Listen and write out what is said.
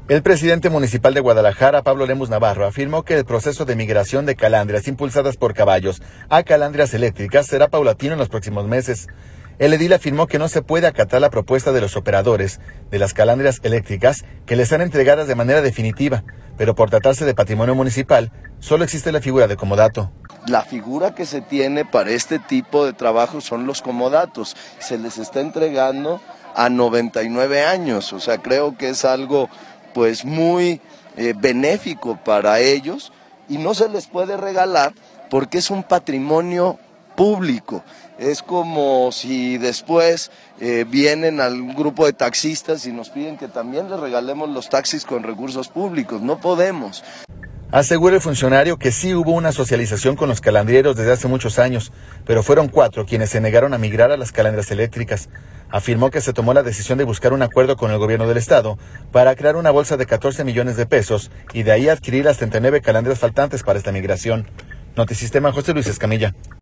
El presidente municipal de Guadalajara, Pablo Lemus Navarro, afirmó que el proceso de migración de calandrias impulsadas por caballos a calandrias eléctricas será paulatino en los próximos meses. El edil afirmó que no se puede acatar la propuesta de los operadores de las calandrias eléctricas que les sean entregadas de manera definitiva, pero por tratarse de patrimonio municipal, solo existe la figura de comodato. La figura que se tiene para este tipo de trabajo son los comodatos. Se les está entregando a 99 años, o sea, creo que es algo pues muy benéfico para ellos y no se les puede regalar porque es un patrimonio público. Es como si después vienen algún grupo de taxistas y nos piden que también les regalemos los taxis con recursos públicos. No podemos. Asegura el funcionario que sí hubo una socialización con los calandrieros desde hace muchos años, pero fueron 4 quienes se negaron a migrar a las calandrias eléctricas. Afirmó que se tomó la decisión de buscar un acuerdo con el gobierno del estado para crear una bolsa de 14 millones de pesos y de ahí adquirir las 39 calandrias faltantes para esta migración. Notisistema, José Luis Escamilla.